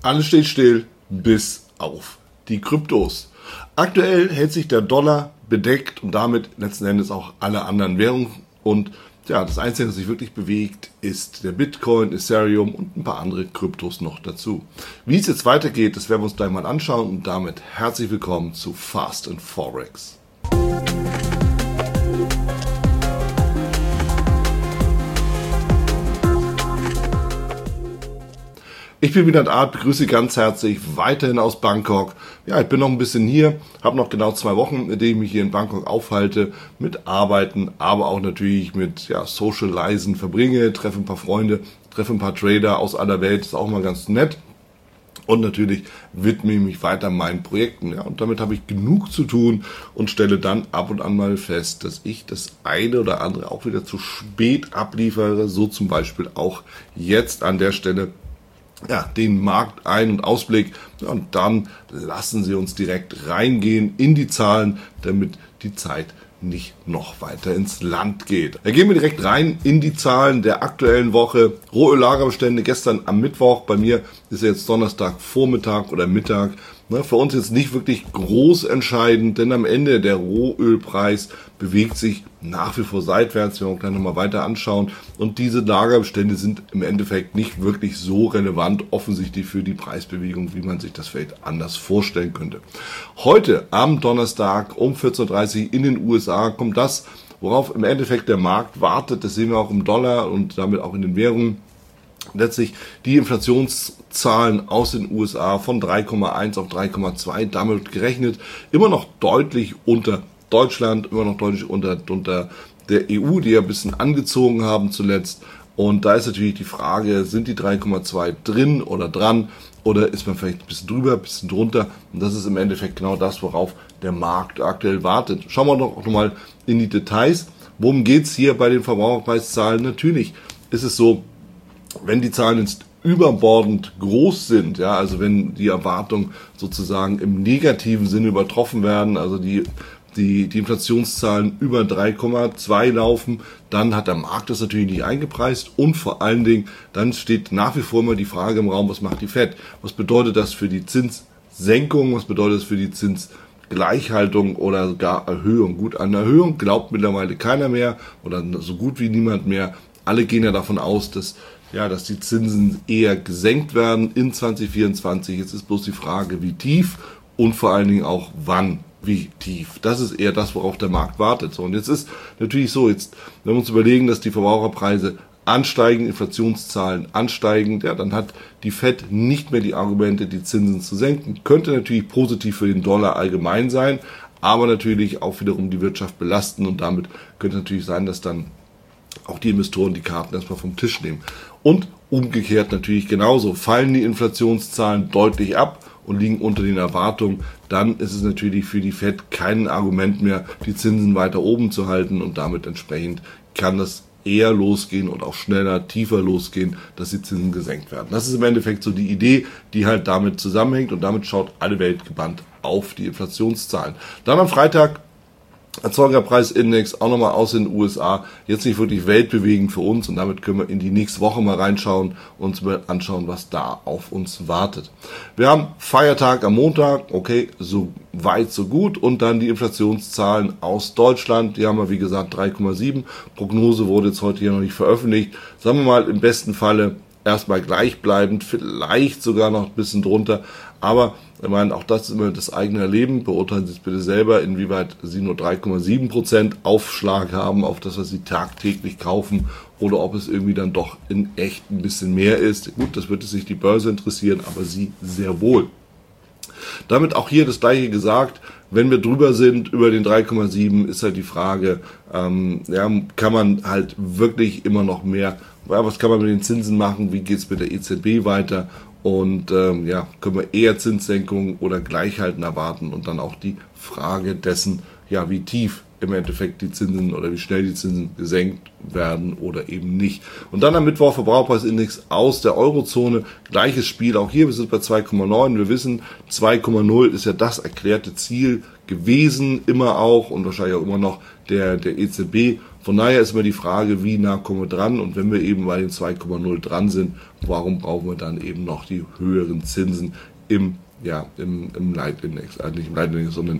Alles steht still, bis auf die Kryptos. Aktuell hält sich der Dollar bedeckt und damit letzten Endes auch alle anderen Währungen. Und ja, das Einzige, was sich wirklich bewegt, ist der Bitcoin, Ethereum und ein paar andere Kryptos noch dazu. Wie es jetzt weitergeht, das werden wir uns gleich mal anschauen. Und damit herzlich willkommen zu Fast and Forex. Ich bin Wieland Art, begrüße Sie ganz herzlich, weiterhin aus Bangkok. Ja, ich bin noch ein bisschen hier, habe noch genau 2 Wochen, in denen ich mich hier in Bangkok aufhalte, mit Arbeiten, aber auch natürlich mit Socializen verbringe, treffe ein paar Freunde, treffe ein paar Trader aus aller Welt, ist auch mal ganz nett. Und natürlich widme ich mich weiter meinen Projekten. Ja, und damit habe ich genug zu tun und stelle dann ab und an mal fest, dass ich das eine oder andere auch wieder zu spät abliefere. So zum Beispiel auch jetzt an der Stelle den Marktein- und Ausblick. Und dann lassen Sie uns direkt reingehen in die Zahlen, damit die Zeit nicht noch weiter ins Land geht. Da gehen wir direkt rein in die Zahlen der aktuellen Woche. Rohöllagerbestände gestern am Mittwoch. Bei mir ist jetzt Donnerstag Vormittag oder Mittag. Für uns jetzt nicht wirklich groß entscheidend, denn am Ende der Rohölpreis bewegt sich nach wie vor seitwärts. Wir werden uns gleich nochmal weiter anschauen. Und diese Lagerbestände sind im Endeffekt nicht wirklich so relevant, offensichtlich für die Preisbewegung, wie man sich das vielleicht anders vorstellen könnte. Heute am Donnerstag um 14:30 Uhr in den USA kommt das, worauf im Endeffekt der Markt wartet. Das sehen wir auch im Dollar und damit auch in den Währungen. Letztlich die Inflationszahlen aus den USA von 3,1 auf 3,2, damit gerechnet immer noch deutlich unter Deutschland, immer noch deutlich unter der EU, die ja ein bisschen angezogen haben zuletzt. Und da ist natürlich die Frage, sind die 3,2 drin oder dran oder ist man vielleicht ein bisschen drüber, ein bisschen drunter? Und das ist im Endeffekt genau das, worauf der Markt aktuell wartet. Schauen wir doch noch mal in die Details. Worum geht's hier bei den Verbraucherpreiszahlen? Natürlich ist es so, wenn die Zahlen jetzt überbordend groß sind, also wenn die Erwartungen sozusagen im negativen Sinne übertroffen werden, also die Inflationszahlen über 3,2 laufen, dann hat der Markt das natürlich nicht eingepreist und vor allen Dingen, dann steht nach wie vor immer die Frage im Raum, was macht die FED? Was bedeutet das für die Zinssenkung? Was bedeutet das für die Zinsgleichhaltung oder gar Erhöhung? Gut, an Erhöhung glaubt mittlerweile keiner mehr oder so gut wie niemand mehr. Alle gehen ja davon aus, dass die Zinsen eher gesenkt werden in 2024. Jetzt ist bloß die Frage, wie tief und vor allen Dingen auch wann, wie tief. Das ist eher das, worauf der Markt wartet. So, und jetzt ist natürlich so, wenn wir uns überlegen, dass die Verbraucherpreise ansteigen, Inflationszahlen ansteigen, dann hat die FED nicht mehr die Argumente, die Zinsen zu senken. Könnte natürlich positiv für den Dollar allgemein sein, aber natürlich auch wiederum die Wirtschaft belasten und damit könnte natürlich sein, dass dann auch die Investoren die Karten erstmal vom Tisch nehmen. Und umgekehrt natürlich genauso. Fallen die Inflationszahlen deutlich ab und liegen unter den Erwartungen, dann ist es natürlich für die FED kein Argument mehr, die Zinsen weiter oben zu halten und damit entsprechend kann das eher losgehen und auch schneller, tiefer losgehen, dass die Zinsen gesenkt werden. Das ist im Endeffekt so die Idee, die halt damit zusammenhängt und damit schaut alle Welt gebannt auf die Inflationszahlen. Dann am Freitag Erzeugerpreisindex auch nochmal aus den USA, jetzt nicht wirklich weltbewegend für uns und damit können wir in die nächste Woche mal reinschauen und uns mal anschauen, was da auf uns wartet. Wir haben Feiertag am Montag, okay, so weit, so gut und dann die Inflationszahlen aus Deutschland, die haben wir wie gesagt 3,7, Prognose wurde jetzt heute hier noch nicht veröffentlicht, sagen wir mal im besten Falle erstmal gleichbleibend, vielleicht sogar noch ein bisschen drunter, aber ich meine, auch das ist immer das eigene Erleben. Beurteilen Sie es bitte selber, inwieweit Sie nur 3,7% Aufschlag haben auf das, was Sie tagtäglich kaufen oder ob es irgendwie dann doch in echt ein bisschen mehr ist. Gut, das wird es nicht die Börse interessieren, aber Sie sehr wohl. Damit auch hier das Gleiche gesagt, wenn wir drüber sind, über den 3,7, ist halt die Frage, kann man halt wirklich immer noch mehr, was kann man mit den Zinsen machen, wie geht es mit der EZB weiter und können wir eher Zinssenkungen oder Gleichhalten erwarten und dann auch die Frage dessen, wie tief im Endeffekt die Zinsen oder wie schnell die Zinsen gesenkt werden oder eben nicht. Und dann am Mittwoch Verbraucherpreisindex aus der Eurozone. Gleiches Spiel auch hier. Wir sind bei 2,9. Wir wissen, 2,0 ist ja das erklärte Ziel gewesen, immer auch und wahrscheinlich auch immer noch der EZB. Von daher ist immer die Frage, wie nah kommen wir dran? Und wenn wir eben bei den 2,0 dran sind, warum brauchen wir dann eben noch die höheren Zinsen im Leitindex? Nicht im Leitindex, sondern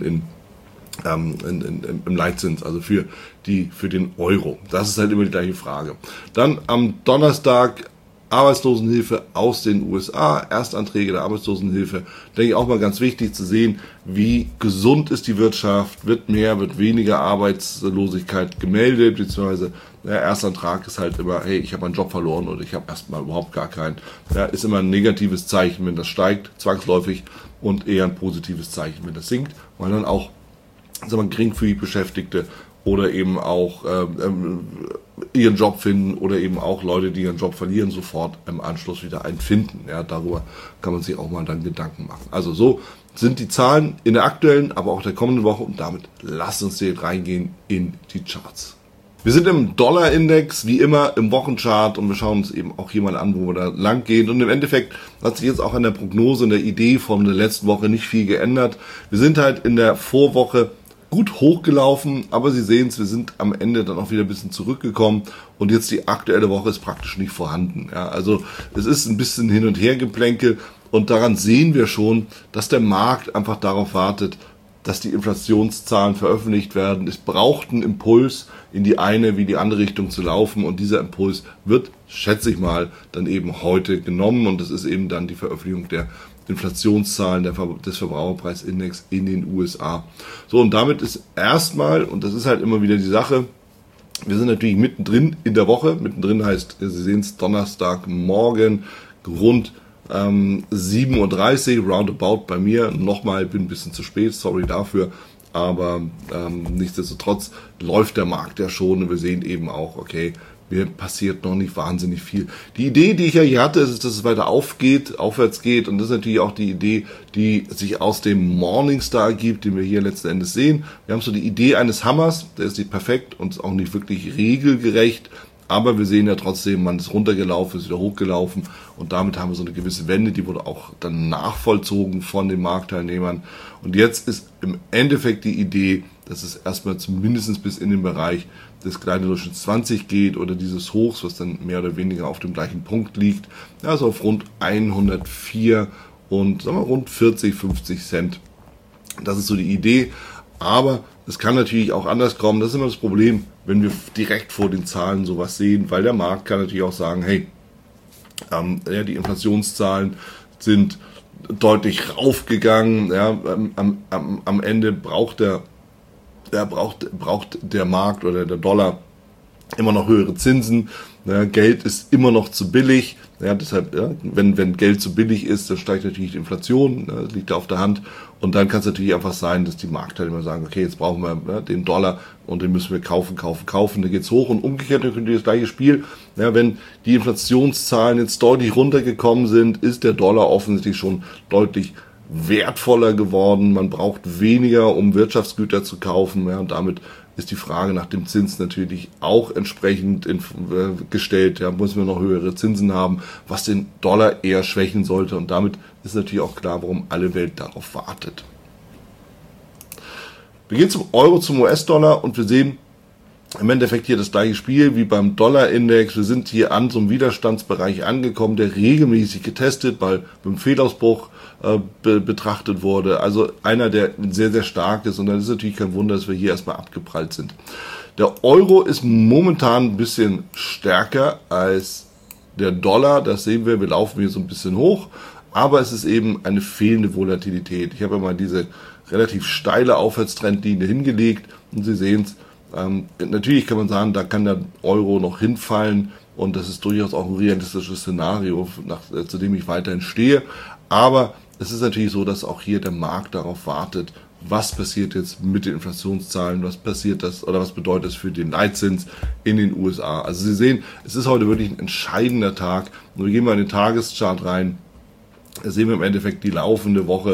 im Leitzins, also für den Euro. Das ist halt immer die gleiche Frage. Dann am Donnerstag Arbeitslosenhilfe aus den USA, Erstanträge der Arbeitslosenhilfe, denke ich auch mal ganz wichtig zu sehen, wie gesund ist die Wirtschaft, wird mehr, wird weniger Arbeitslosigkeit gemeldet, beziehungsweise der Erstantrag ist halt immer, hey, ich habe meinen Job verloren oder ich habe erstmal überhaupt gar keinen. Ja, ist immer ein negatives Zeichen, wenn das steigt, zwangsläufig, und eher ein positives Zeichen, wenn das sinkt, weil dann auch geringfügig Beschäftigte oder eben auch ihren Job finden oder eben auch Leute, die ihren Job verlieren, sofort im Anschluss wieder einen finden. Ja, darüber kann man sich auch mal dann Gedanken machen. Also so sind die Zahlen in der aktuellen, aber auch der kommenden Woche, und damit lasst uns direkt reingehen in die Charts. Wir sind im Dollar-Index, wie immer im Wochenchart, und wir schauen uns eben auch hier mal an, wo wir da lang gehen. Und im Endeffekt hat sich jetzt auch an der Prognose und der Idee von der letzten Woche nicht viel geändert. Wir sind halt in der Vorwoche gut hochgelaufen, aber Sie sehen es, wir sind am Ende dann auch wieder ein bisschen zurückgekommen und jetzt die aktuelle Woche ist praktisch nicht vorhanden. Ja, also es ist ein bisschen Hin- und Hergeplänkel, und daran sehen wir schon, dass der Markt einfach darauf wartet, dass die Inflationszahlen veröffentlicht werden. Es braucht einen Impuls in die eine wie die andere Richtung zu laufen, und dieser Impuls wird, schätze ich mal, dann eben heute genommen, und das ist eben dann die Veröffentlichung der Inflationszahlen des Verbraucherpreisindex in den USA. So, und damit ist erstmal, und das ist halt immer wieder die Sache, wir sind natürlich mittendrin in der Woche. Mittendrin heißt, Sie sehen es, Donnerstagmorgen, rund 7:30 Uhr, roundabout bei mir. Nochmal, bin ein bisschen zu spät, sorry dafür. Aber nichtsdestotrotz läuft der Markt ja schon, und wir sehen eben auch, okay, mir passiert noch nicht wahnsinnig viel. Die Idee, die ich ja hier hatte, ist, dass es weiter aufwärts geht, und das ist natürlich auch die Idee, die sich aus dem Morningstar ergibt, den wir hier letzten Endes sehen. Wir haben so die Idee eines Hammers, der ist nicht perfekt und ist auch nicht wirklich regelgerecht, aber wir sehen ja trotzdem, man ist runtergelaufen, ist wieder hochgelaufen, und damit haben wir so eine gewisse Wende, die wurde auch dann nachvollzogen von den Marktteilnehmern. Und jetzt ist im Endeffekt die Idee, dass es erstmal zumindest bis in den Bereich des kleinen Durchschnitts 20 geht, oder dieses Hochs, was dann mehr oder weniger auf dem gleichen Punkt liegt, also auf rund 104 und sagen wir rund 40, 50 Cent. Das ist so die Idee, aber es kann natürlich auch anders kommen. Das ist immer das Problem, wenn wir direkt vor den Zahlen sowas sehen, weil der Markt kann natürlich auch sagen, hey, die Inflationszahlen sind deutlich raufgegangen, ja, am Ende braucht der Markt oder der Dollar immer noch höhere Zinsen. Ja, Geld ist immer noch zu billig. Ja, deshalb, ja, wenn Geld zu billig ist, dann steigt natürlich die Inflation. Das liegt ja auf der Hand. Und dann kann es natürlich einfach sein, dass die Marktteilnehmer sagen, okay, jetzt brauchen wir den Dollar und den müssen wir kaufen. Dann geht's hoch, und umgekehrt natürlich das gleiche Spiel. Ja, wenn die Inflationszahlen jetzt deutlich runtergekommen sind, ist der Dollar offensichtlich schon deutlich wertvoller geworden. Man braucht weniger, um Wirtschaftsgüter zu kaufen. Ja, und damit ist die Frage nach dem Zins natürlich auch entsprechend gestellt. Ja, müssen wir noch höhere Zinsen haben, was den Dollar eher schwächen sollte. Und damit ist natürlich auch klar, warum alle Welt darauf wartet. Wir gehen zum Euro, zum US-Dollar, und wir sehen im Endeffekt hier das gleiche Spiel wie beim Dollar-Index. Wir sind hier an so einem Widerstandsbereich angekommen, der regelmäßig getestet, weil beim Fehlausbruch betrachtet wurde. Also einer, der sehr, sehr stark ist, und dann ist natürlich kein Wunder, dass wir hier erstmal abgeprallt sind. Der Euro ist momentan ein bisschen stärker als der Dollar. Das sehen wir laufen hier so ein bisschen hoch, aber es ist eben eine fehlende Volatilität. Ich habe ja mal diese relativ steile Aufwärtstrendlinie hingelegt, und Sie sehen es. Natürlich kann man sagen, da kann der Euro noch hinfallen, und das ist durchaus auch ein realistisches Szenario, zu dem ich weiterhin stehe. Aber es ist natürlich so, dass auch hier der Markt darauf wartet, was passiert jetzt mit den Inflationszahlen, was passiert das oder was bedeutet das für den Leitzins in den USA. Also Sie sehen, es ist heute wirklich ein entscheidender Tag. Und wir gehen mal in den Tageschart rein. Da sehen wir im Endeffekt die laufende Woche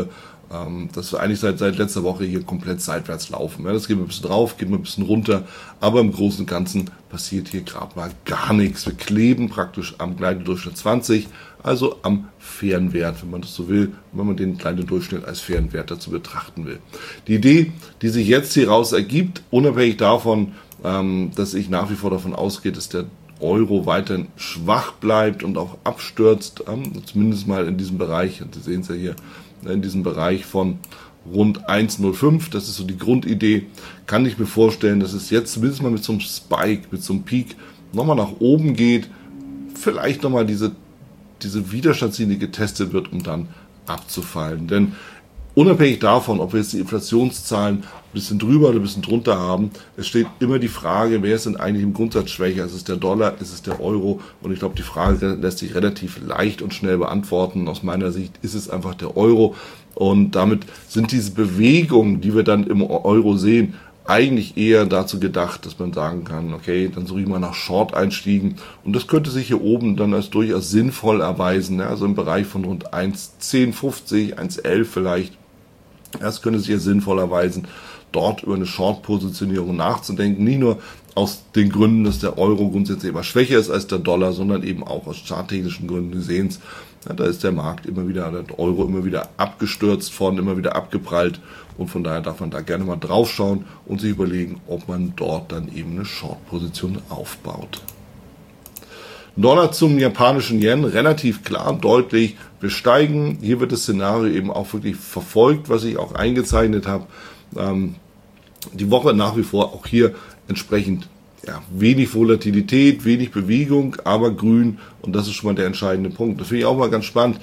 dass wir eigentlich seit letzter Woche hier komplett seitwärts laufen. Ja, das geht ein bisschen drauf, geht ein bisschen runter, aber im Großen und Ganzen passiert hier gerade mal gar nichts. Wir kleben praktisch am Gleitedurchschnitt 20, also am fairen Wert, wenn man das so will, wenn man den Gleitedurchschnitt als fairen Wert dazu betrachten will. Die Idee, die sich jetzt hieraus ergibt, unabhängig davon, dass ich nach wie vor davon ausgehe, dass der Euro weiterhin schwach bleibt und auch abstürzt, zumindest mal in diesem Bereich, und Sie sehen es ja hier, in diesem Bereich von rund 1,05, das ist so die Grundidee, kann ich mir vorstellen, dass es jetzt zumindest mal mit so einem Spike, mit so einem Peak nochmal nach oben geht, vielleicht nochmal diese Widerstandslinie getestet wird, um dann abzufallen. Denn unabhängig davon, ob wir jetzt die Inflationszahlen ein bisschen drüber oder ein bisschen drunter haben, es steht immer die Frage, wer ist denn eigentlich im Grundsatz schwächer? Ist es der Dollar, ist es der Euro? Und ich glaube, die Frage lässt sich relativ leicht und schnell beantworten. Aus meiner Sicht ist es einfach der Euro. Und damit sind diese Bewegungen, die wir dann im Euro sehen, eigentlich eher dazu gedacht, dass man sagen kann, okay, dann suche ich mal nach Short-Einstiegen. Und das könnte sich hier oben dann als durchaus sinnvoll erweisen, ja, also im Bereich von rund 1,1050, 1,11 vielleicht. Das könnte sich ja sinnvoll erweisen, dort über eine Short-Positionierung nachzudenken. Nicht nur aus den Gründen, dass der Euro grundsätzlich immer schwächer ist als der Dollar, sondern eben auch aus charttechnischen Gründen. Sie sehen es, ja, da ist der Markt immer wieder, der Euro immer wieder abgestürzt worden, immer wieder abgeprallt. Und von daher darf man da gerne mal drauf schauen und sich überlegen, ob man dort dann eben eine Short-Position aufbaut. Dollar zum japanischen Yen, relativ klar, deutlich, wir steigen. Hier wird das Szenario eben auch wirklich verfolgt, was ich auch eingezeichnet habe. Die Woche nach wie vor auch hier entsprechend wenig Volatilität, wenig Bewegung, aber grün, und das ist schon mal der entscheidende Punkt. Das finde ich auch mal ganz spannend.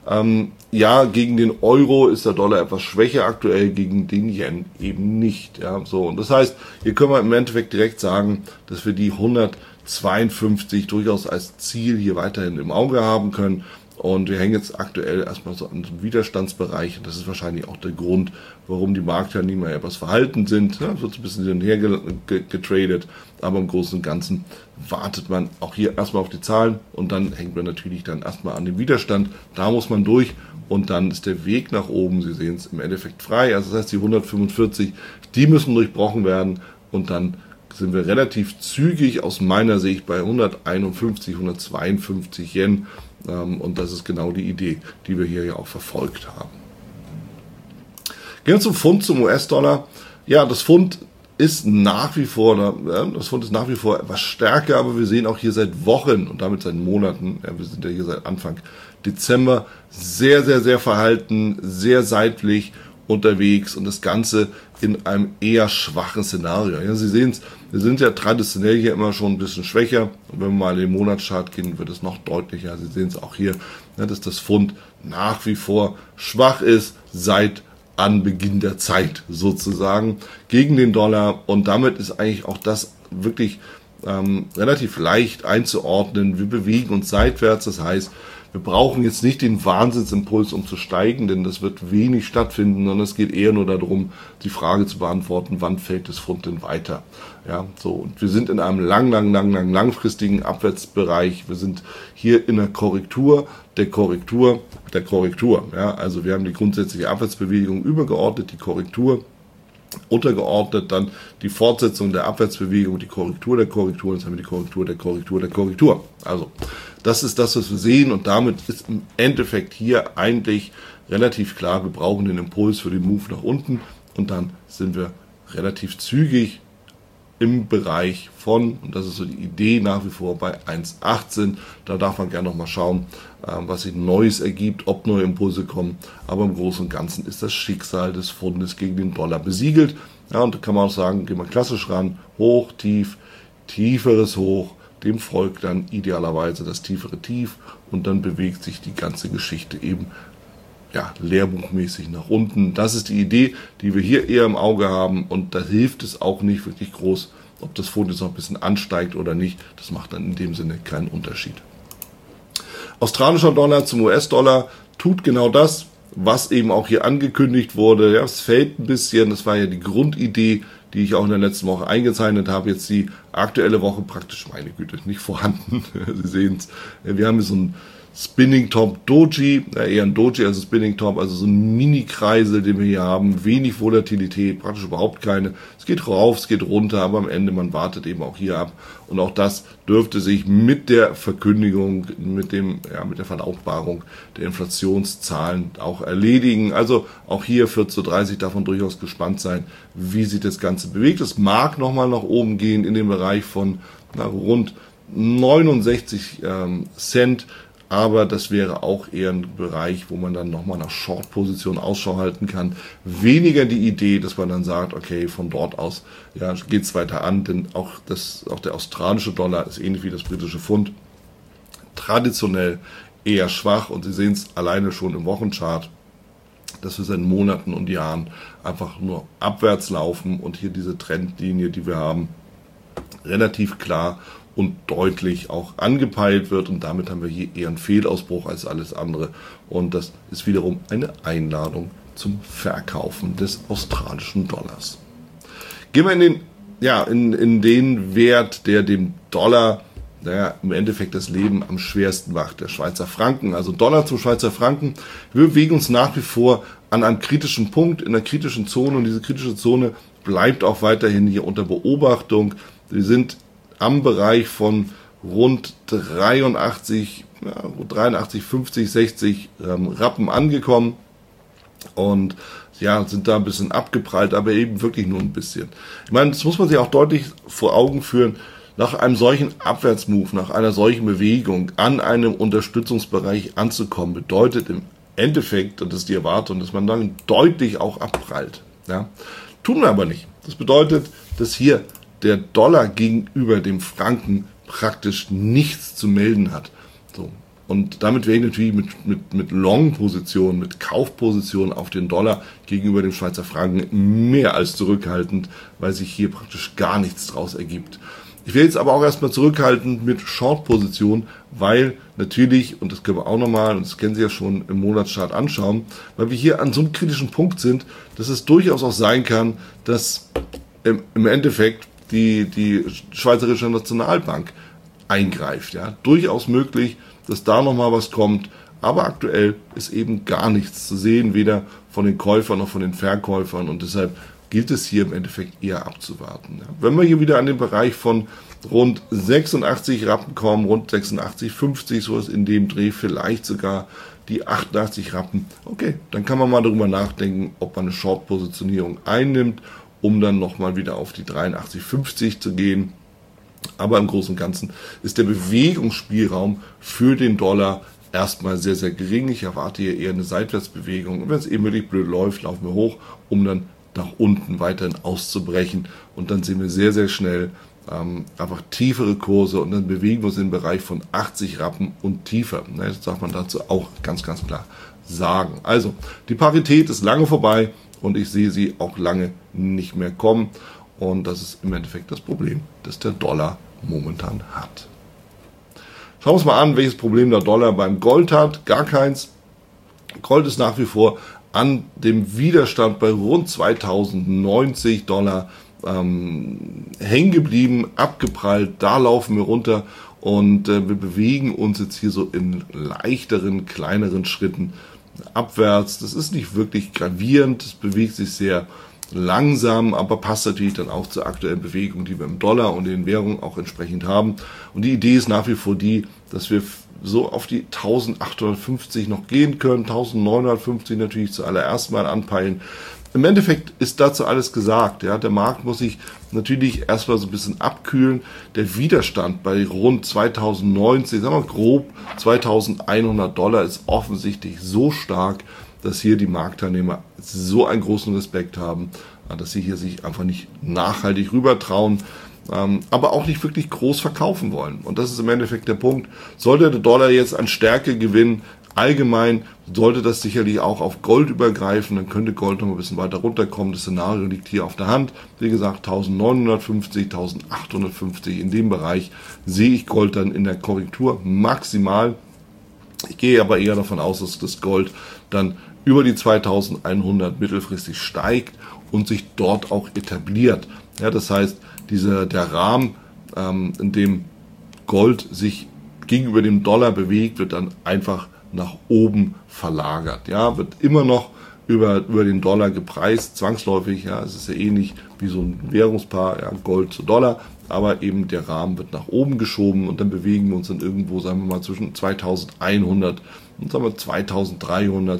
Gegen den Euro ist der Dollar etwas schwächer aktuell, gegen den Yen eben nicht. Ja, so. Und das heißt, hier können wir im Endeffekt direkt sagen, dass wir die 152 durchaus als Ziel hier weiterhin im Auge haben können. Und wir hängen jetzt aktuell erstmal so an so einem Widerstandsbereich. Und das ist wahrscheinlich auch der Grund, warum die Marktteilnehmer etwas verhalten sind. Ja, wird ein bisschen hin und her getradet. Aber im Großen und Ganzen wartet man auch hier erstmal auf die Zahlen. Und dann hängt man natürlich dann erstmal an dem Widerstand. Da muss man durch. Und dann ist der Weg nach oben, Sie sehen es, im Endeffekt frei. Also das heißt, die 145, die müssen durchbrochen werden. Und dann sind wir relativ zügig aus meiner Sicht bei 151, 152 Yen. Und das ist genau die Idee, die wir hier ja auch verfolgt haben. Gehen wir zum Pfund, zum US-Dollar. Ja, das Pfund ist nach wie vor etwas stärker, aber wir sehen auch hier seit Wochen und damit seit Monaten, wir sind ja hier seit Anfang Dezember, sehr, sehr, sehr verhalten, sehr seitlich unterwegs und das Ganze in einem eher schwachen Szenario. Ja, Sie sehen es, wir sind ja traditionell hier immer schon ein bisschen schwächer. Und wenn wir mal in den Monatschart gehen, wird es noch deutlicher. Sie sehen es auch hier, dass das Pfund nach wie vor schwach ist seit Anbeginn der Zeit sozusagen gegen den Dollar. Und damit ist eigentlich auch das wirklich relativ leicht einzuordnen. Wir bewegen uns seitwärts, das heißt, wir brauchen jetzt nicht den Wahnsinnsimpuls, um zu steigen, denn das wird wenig stattfinden, sondern es geht eher nur darum, die Frage zu beantworten, wann fällt das Pfund denn weiter? Ja, so. Und wir sind in einem langfristigen Abwärtsbereich. Wir sind hier in der Korrektur, der Korrektur. Ja, also wir haben die grundsätzliche Abwärtsbewegung übergeordnet, die Korrektur. Untergeordnet dann die Fortsetzung der Abwärtsbewegung, die Korrektur der Korrektur, jetzt haben wir die Korrektur der Korrektur der Korrektur. Also das ist das, was wir sehen und damit ist im Endeffekt hier eigentlich relativ klar, wir brauchen den Impuls für den Move nach unten und dann sind wir relativ zügig im Bereich von, und das ist so die Idee nach wie vor, bei 1,18. Da darf man gerne nochmal schauen, was sich Neues ergibt, ob neue Impulse kommen. Aber im Großen und Ganzen ist das Schicksal des Pfundes gegen den Dollar besiegelt. Ja, und da kann man auch sagen, gehen wir klassisch ran, hoch, tief, tieferes Hoch, dem folgt dann idealerweise das tiefere Tief und dann bewegt sich die ganze Geschichte eben lehrbuchmäßig nach unten. Das ist die Idee, die wir hier eher im Auge haben und da hilft es auch nicht wirklich groß, ob das Pfund jetzt noch ein bisschen ansteigt oder nicht. Das macht dann in dem Sinne keinen Unterschied. Australischer Dollar zum US-Dollar tut genau das, was eben auch hier angekündigt wurde. Ja, es fällt ein bisschen, das war ja die Grundidee, die ich auch in der letzten Woche eingezeichnet habe. Jetzt die aktuelle Woche praktisch, meine Güte, nicht vorhanden. Sie sehen es, wir haben hier Spinning Top Doji, eher ein Doji als ein Spinning Top, also so ein Mini-Kreisel, den wir hier haben, wenig Volatilität, praktisch überhaupt keine. Es geht rauf, es geht runter, aber am Ende, man wartet eben auch hier ab. Und auch das dürfte sich mit der Verkündigung, mit der Verlautbarung der Inflationszahlen auch erledigen. Also auch hier 14:30 davon durchaus gespannt sein, wie sich das Ganze bewegt. Es mag nochmal nach oben gehen in den Bereich von rund 69 Cent. Aber das wäre auch eher ein Bereich, wo man dann nochmal nach Short-Position Ausschau halten kann. Weniger die Idee, dass man dann sagt, okay, von dort aus geht es weiter an, denn auch der australische Dollar ist ähnlich wie das britische Pfund traditionell eher schwach. Und Sie sehen es alleine schon im Wochenchart, dass wir seit Monaten und Jahren einfach nur abwärts laufen und hier diese Trendlinie, die wir haben, relativ klar und deutlich auch angepeilt wird, und damit haben wir hier eher einen Fehlausbruch als alles andere, und das ist wiederum eine Einladung zum Verkaufen des australischen Dollars. Gehen wir in den Wert, der dem Dollar im Endeffekt das Leben am schwersten macht, der Schweizer Franken, also Dollar zum Schweizer Franken. Wir bewegen uns nach wie vor an einem kritischen Punkt, in einer kritischen Zone, und diese kritische Zone bleibt auch weiterhin hier unter Beobachtung. Wir sind am Bereich von rund 83, 50, 60 Rappen angekommen und sind da ein bisschen abgeprallt, aber eben wirklich nur ein bisschen. Ich meine, das muss man sich auch deutlich vor Augen führen. Nach einem solchen Abwärtsmove, nach einer solchen Bewegung an einem Unterstützungsbereich anzukommen, bedeutet im Endeffekt, und das ist die Erwartung, dass man dann deutlich auch abprallt. Ja? Tun wir aber nicht. Das bedeutet, dass hier der Dollar gegenüber dem Franken praktisch nichts zu melden hat. So. Und damit wäre ich natürlich mit Long-Positionen, mit Kaufpositionen auf den Dollar gegenüber dem Schweizer Franken mehr als zurückhaltend, weil sich hier praktisch gar nichts draus ergibt. Ich wäre jetzt aber auch erstmal zurückhaltend mit Short-Positionen, weil natürlich, und das können wir auch nochmal, und das kennen Sie ja schon im Monatschart anschauen, weil wir hier an so einem kritischen Punkt sind, dass es durchaus auch sein kann, dass im Endeffekt die Schweizerische Nationalbank eingreift. Ja, durchaus möglich, dass da nochmal was kommt, aber aktuell ist eben gar nichts zu sehen, weder von den Käufern noch von den Verkäufern, und deshalb gilt es hier im Endeffekt eher abzuwarten. Ja, wenn wir hier wieder an den Bereich von rund 86 Rappen kommen, rund 86,50, sowas in dem Dreh, vielleicht sogar die 88 Rappen, okay, dann kann man mal darüber nachdenken, ob man eine Short-Positionierung einnimmt, um dann nochmal wieder auf die 83,50 zu gehen. Aber im Großen und Ganzen ist der Bewegungsspielraum für den Dollar erstmal sehr, sehr gering. Ich erwarte hier eher eine Seitwärtsbewegung. Und wenn es eben wirklich blöd läuft, laufen wir hoch, um dann nach unten weiterhin auszubrechen. Und dann sehen wir sehr, sehr schnell einfach tiefere Kurse, und dann bewegen wir uns im Bereich von 80 Rappen und tiefer. Das darf man dazu auch ganz, ganz klar sagen. Also, die Parität ist lange vorbei, und ich sehe sie auch lange nicht mehr kommen. Und das ist im Endeffekt das Problem, das der Dollar momentan hat. Schauen wir uns mal an, welches Problem der Dollar beim Gold hat. Gar keins. Gold ist nach wie vor an dem Widerstand bei rund 2090 Dollar hängen geblieben, abgeprallt. Da laufen wir runter, und wir bewegen uns jetzt hier so in leichteren, kleineren Schritten abwärts. Das ist nicht wirklich gravierend, es bewegt sich sehr langsam, aber passt natürlich dann auch zur aktuellen Bewegung, die wir im Dollar und den Währungen auch entsprechend haben. Und die Idee ist nach wie vor die, dass wir so auf die 1850 noch gehen können, 1950 natürlich zuallererst mal anpeilen. Im Endeffekt ist dazu alles gesagt. Ja, der Markt muss sich natürlich erstmal so ein bisschen abkühlen. Der Widerstand bei rund 2090, sagen wir grob 2100 Dollar, ist offensichtlich so stark, dass hier die Marktteilnehmer so einen großen Respekt haben, dass sie hier sich einfach nicht nachhaltig rüber trauen, aber auch nicht wirklich groß verkaufen wollen. Und das ist im Endeffekt der Punkt. Sollte der Dollar jetzt an Stärke gewinnen, allgemein sollte das sicherlich auch auf Gold übergreifen, dann könnte Gold noch ein bisschen weiter runterkommen. Das Szenario liegt hier auf der Hand. Wie gesagt, 1950, 1850, in dem Bereich sehe ich Gold dann in der Korrektur maximal. Ich gehe aber eher davon aus, dass das Gold dann über die 2100 mittelfristig steigt und sich dort auch etabliert. Ja, das heißt, der Rahmen, in dem Gold sich gegenüber dem Dollar bewegt, wird dann einfach nach oben verlagert. Ja, wird immer noch über den Dollar gepreist, zwangsläufig. Ja, es ist ja ähnlich wie so ein Währungspaar, ja, Gold zu Dollar, aber eben der Rahmen wird nach oben geschoben und dann bewegen wir uns dann irgendwo, sagen wir mal, zwischen 2100 und sagen wir 2300,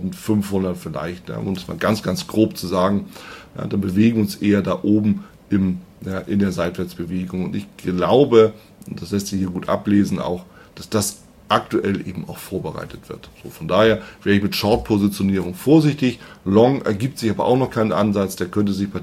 2500 vielleicht, ja, um es mal ganz, ganz grob zu sagen. Ja, dann bewegen wir uns eher da oben in der Seitwärtsbewegung. Und ich glaube, und das lässt sich hier gut ablesen auch, dass das aktuell eben auch vorbereitet wird. So, von daher wäre ich mit Short-Positionierung vorsichtig. Long ergibt sich aber auch noch keinen Ansatz. Der könnte sich bei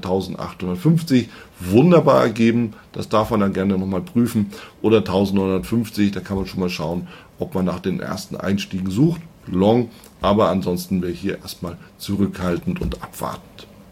1850 wunderbar ergeben. Das darf man dann gerne nochmal prüfen. Oder 1950, da kann man schon mal schauen, ob man nach den ersten Einstiegen sucht. Long, aber ansonsten wäre ich hier erstmal zurückhaltend und abwartend.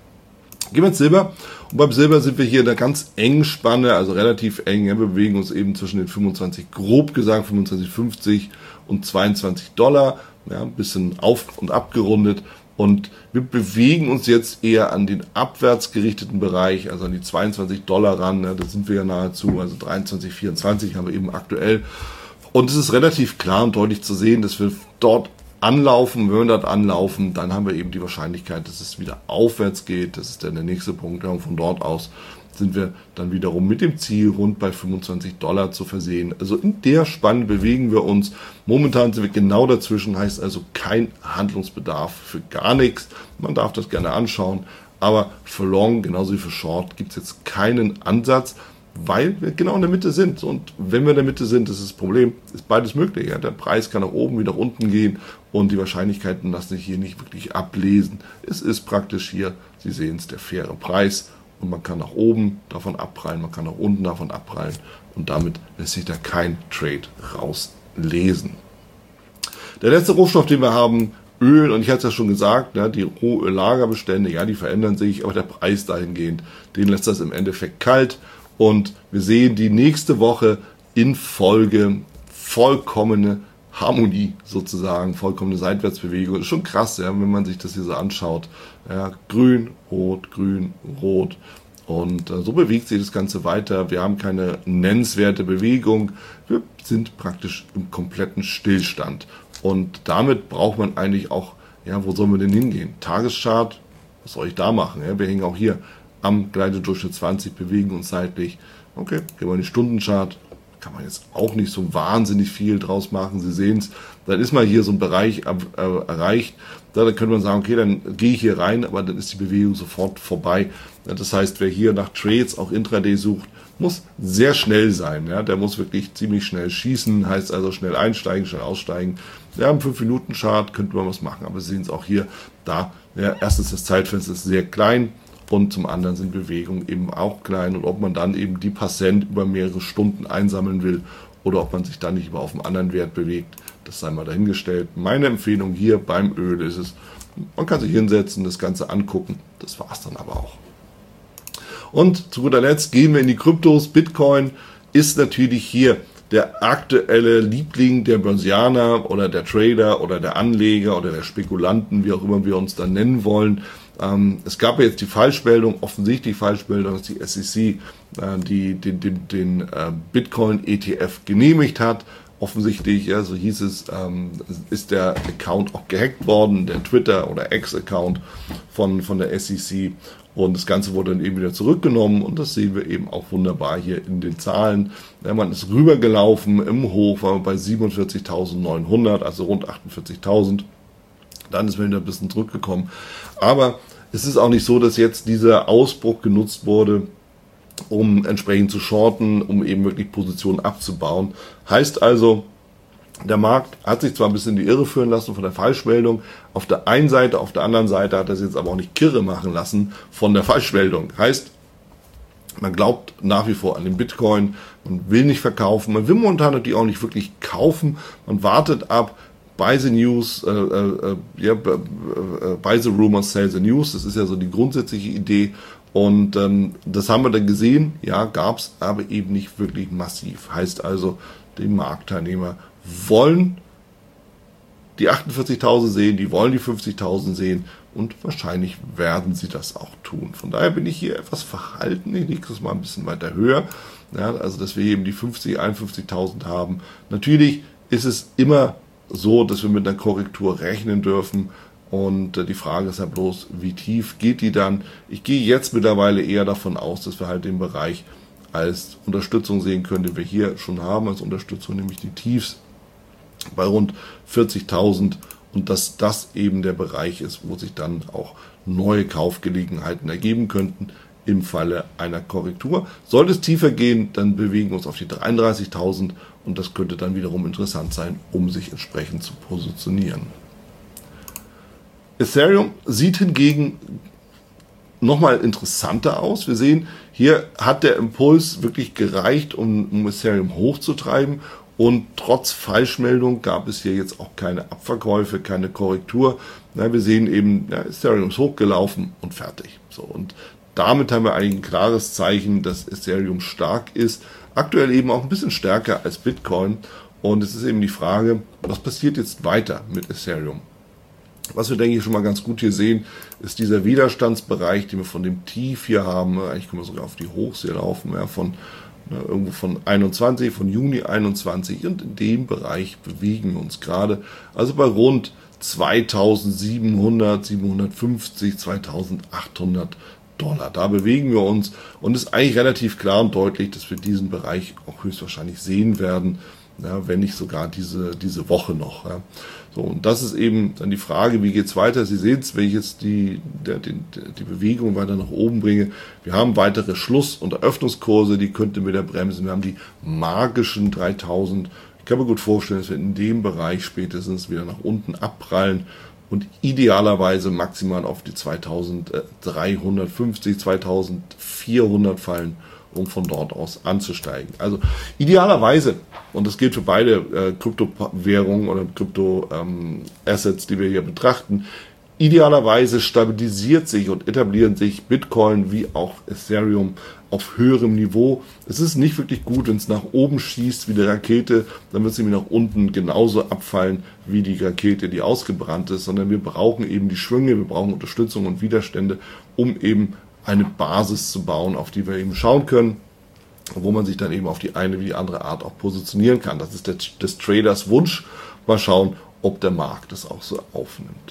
Gehen wir ins Silber. Und beim Silber sind wir hier in einer ganz engen Spanne, also relativ eng. Ja, wir bewegen uns eben zwischen den 25, grob gesagt 25,50 und $22. Ja, ein bisschen auf- und abgerundet. Und wir bewegen uns jetzt eher an den abwärts gerichteten Bereich, also an die $22 ran. Ja, da sind wir ja nahezu, also 23,24 haben wir eben aktuell. Und es ist relativ klar und deutlich zu sehen, dass wir dort anlaufen. Wenn wir dort anlaufen, dann haben wir eben die Wahrscheinlichkeit, dass es wieder aufwärts geht. Das ist dann der nächste Punkt. Und von dort aus sind wir dann wiederum mit dem Ziel rund bei $25 zu versehen. Also in der Spanne bewegen wir uns. Momentan sind wir genau dazwischen, heißt also kein Handlungsbedarf für gar nichts. Man darf das gerne anschauen, aber für Long, genauso wie für Short, gibt es jetzt keinen Ansatz, weil wir genau in der Mitte sind. Und wenn wir in der Mitte sind, ist das Problem, ist beides möglich. Ja. Der Preis kann nach oben wie nach unten gehen und die Wahrscheinlichkeiten lassen sich hier nicht wirklich ablesen. Es ist praktisch hier, Sie sehen es, der faire Preis und man kann nach oben davon abprallen, man kann nach unten davon abprallen und damit lässt sich da kein Trade rauslesen. Der letzte Rohstoff, den wir haben, Öl, und ich hatte es ja schon gesagt, ja, die Rohöllagerbestände, ja, die verändern sich, aber der Preis dahingehend, den lässt das im Endeffekt kalt. Und wir sehen die nächste Woche in Folge vollkommene Harmonie sozusagen, vollkommene Seitwärtsbewegung. Das ist schon krass, ja, wenn man sich das hier so anschaut. Ja, grün, rot. Und so bewegt sich das Ganze weiter. Wir haben keine nennenswerte Bewegung. Wir sind praktisch im kompletten Stillstand. Und damit braucht man eigentlich auch, ja, wo sollen wir denn hingehen? Tageschart, was soll ich da machen? Ja, wir hängen auch hier am Gleitedurchschnitt 20, bewegen uns seitlich. Okay, gehen wir in den Stundenchart. Kann man jetzt auch nicht so wahnsinnig viel draus machen. Sie sehen es, dann ist mal hier so ein Bereich erreicht. Dann könnte man sagen, okay, dann gehe ich hier rein, aber dann ist die Bewegung sofort vorbei. Das heißt, wer hier nach Trades auch Intraday sucht, muss sehr schnell sein. Ja? Der muss wirklich ziemlich schnell schießen, heißt also schnell einsteigen, schnell aussteigen. Ja, im 5-Minuten-Chart könnte man was machen, aber Sie sehen es auch hier, da, ja, erstens das Zeitfenster ist sehr klein, und zum anderen sind Bewegungen eben auch klein und ob man dann eben die Passent über mehrere Stunden einsammeln will oder ob man sich dann nicht über auf einen anderen Wert bewegt, das sei mal dahingestellt. Meine Empfehlung hier beim Öl ist es, man kann sich hinsetzen, das Ganze angucken, das war es dann aber auch. Und zu guter Letzt gehen wir in die Kryptos. Bitcoin ist natürlich hier der aktuelle Liebling der Börsianer oder der Trader oder der Anleger oder der Spekulanten, wie auch immer wir uns da nennen wollen. Es gab ja jetzt die Falschmeldung, offensichtlich Falschmeldung, dass die SEC den Bitcoin-ETF genehmigt hat. Offensichtlich, ja, so hieß es, ist der Account auch gehackt worden, der Twitter- oder X-Account von der SEC. Und das Ganze wurde dann eben wieder zurückgenommen und das sehen wir eben auch wunderbar hier in den Zahlen. Ja, man ist rübergelaufen, im Hoch war man bei 47.900, also rund 48.000. Dann ist man wieder ein bisschen zurückgekommen. Aber es ist auch nicht so, dass jetzt dieser Ausbruch genutzt wurde, um entsprechend zu shorten, um eben wirklich Positionen abzubauen. Heißt also, der Markt hat sich zwar ein bisschen in die Irre führen lassen von der Falschmeldung, auf der einen Seite, auf der anderen Seite hat er es jetzt aber auch nicht kirre machen lassen von der Falschmeldung. Heißt, man glaubt nach wie vor an den Bitcoin, man will nicht verkaufen, man will momentan natürlich auch nicht wirklich kaufen, man wartet ab, buy the news, buy the rumors, sell the news, das ist ja so die grundsätzliche Idee. Und das haben wir dann gesehen, ja, gab es aber eben nicht wirklich massiv. Heißt also, die Marktteilnehmer wollen die 48.000 sehen, die wollen die 50.000 sehen und wahrscheinlich werden sie das auch tun. Von daher bin ich hier etwas verhalten. Ich lege es mal ein bisschen weiter höher. Ja, also, dass wir eben die 51.000 haben. Natürlich ist es immer so, dass wir mit einer Korrektur rechnen dürfen. Und die Frage ist ja bloß, wie tief geht die dann? Ich gehe jetzt mittlerweile eher davon aus, dass wir halt den Bereich als Unterstützung sehen können, den wir hier schon haben als Unterstützung, nämlich die Tiefs bei rund 40.000 und dass das eben der Bereich ist, wo sich dann auch neue Kaufgelegenheiten ergeben könnten im Falle einer Korrektur. Sollte es tiefer gehen, dann bewegen wir uns auf die 33.000 und das könnte dann wiederum interessant sein, um sich entsprechend zu positionieren. Ethereum sieht hingegen nochmal interessanter aus. Wir sehen, hier hat der Impuls wirklich gereicht, um Ethereum hochzutreiben und trotz Falschmeldung gab es hier jetzt auch keine Abverkäufe, keine Korrektur. Ja, wir sehen eben, ja, Ethereum ist hochgelaufen und fertig. So, und damit haben wir eigentlich ein klares Zeichen, dass Ethereum stark ist, aktuell eben auch ein bisschen stärker als Bitcoin und es ist eben die Frage, was passiert jetzt weiter mit Ethereum? Was wir, denke ich, schon mal ganz gut hier sehen, ist dieser Widerstandsbereich, den wir von dem Tief hier haben. Eigentlich können wir sogar auf die Hochs hier laufen, ja, irgendwo von 21, von Juni 21. Und in dem Bereich bewegen wir uns gerade. Also bei rund 2.700, 750, 2.800 Dollar. Da bewegen wir uns. Und es ist eigentlich relativ klar und deutlich, dass wir diesen Bereich auch höchstwahrscheinlich sehen werden. Ja, wenn nicht sogar diese Woche noch. Ja. So, und das ist eben dann die Frage, wie geht's weiter? Sie sehen es, wenn ich jetzt die Bewegung weiter nach oben bringe. Wir haben weitere Schluss- und Eröffnungskurse, die könnte wieder bremsen. Wir haben die magischen 3.000. Ich kann mir gut vorstellen, dass wir in dem Bereich spätestens wieder nach unten abprallen und idealerweise maximal auf die 2.350, 2.400 fallen, um von dort aus anzusteigen. Also idealerweise, und das gilt für beide Kryptowährungen oder Krypto-Assets, die wir hier betrachten, idealerweise stabilisiert sich und etablieren sich Bitcoin wie auch Ethereum auf höherem Niveau. Es ist nicht wirklich gut, wenn es nach oben schießt wie eine Rakete, dann wird es nämlich nach unten genauso abfallen wie die Rakete, die ausgebrannt ist, sondern wir brauchen eben die Schwünge, wir brauchen Unterstützung und Widerstände, um eben eine Basis zu bauen, auf die wir eben schauen können, wo man sich dann eben auf die eine wie die andere Art auch positionieren kann. Das ist des Traders Wunsch. Mal schauen, ob der Markt das auch so aufnimmt.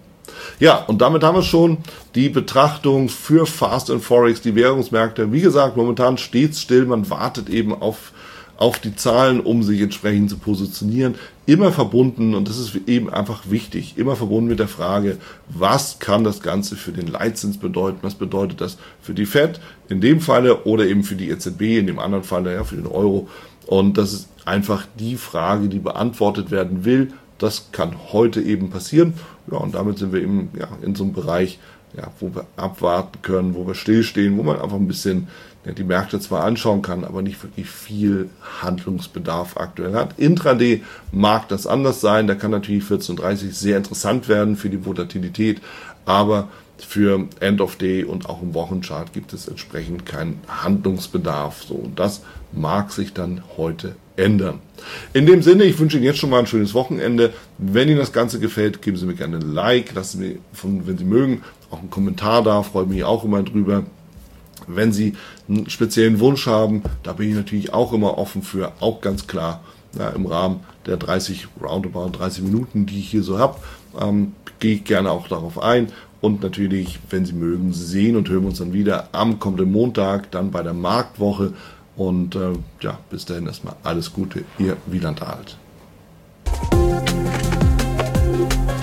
Ja, und damit haben wir schon die Betrachtung für Fast and Forex, die Währungsmärkte. Wie gesagt, momentan steht es still, man wartet eben auf die Zahlen, um sich entsprechend zu positionieren. Immer verbunden, und das ist eben einfach wichtig, immer verbunden mit der Frage, was kann das Ganze für den Leitzins bedeuten? Was bedeutet das für die Fed in dem Falle oder eben für die EZB in dem anderen Falle, ja, für den Euro? Und das ist einfach die Frage, die beantwortet werden will. Das kann heute eben passieren. Ja, und damit sind wir eben in so einem Bereich, wo wir abwarten können, wo wir stillstehen, wo man einfach ein bisschen die Märkte zwar anschauen kann, aber nicht wirklich viel Handlungsbedarf aktuell hat. Intraday mag das anders sein, da kann natürlich 14.30 sehr interessant werden für die Volatilität, aber für End of Day und auch im Wochenchart gibt es entsprechend keinen Handlungsbedarf. So, und das mag sich dann heute ändern. In dem Sinne, ich wünsche Ihnen jetzt schon mal ein schönes Wochenende. Wenn Ihnen das Ganze gefällt, geben Sie mir gerne ein Like, lassen Sie mir, wenn Sie mögen, auch einen Kommentar da, freue mich auch immer drüber. Wenn Sie einen speziellen Wunsch haben, da bin ich natürlich auch immer offen für, auch ganz klar, im Rahmen der roundabout 30 Minuten, die ich hier so habe, gehe ich gerne auch darauf ein. Und natürlich, wenn Sie mögen, sehen und hören wir uns dann wieder am kommenden Montag, dann bei der Marktwoche. Und bis dahin erstmal alles Gute, Ihr Wieland Alt.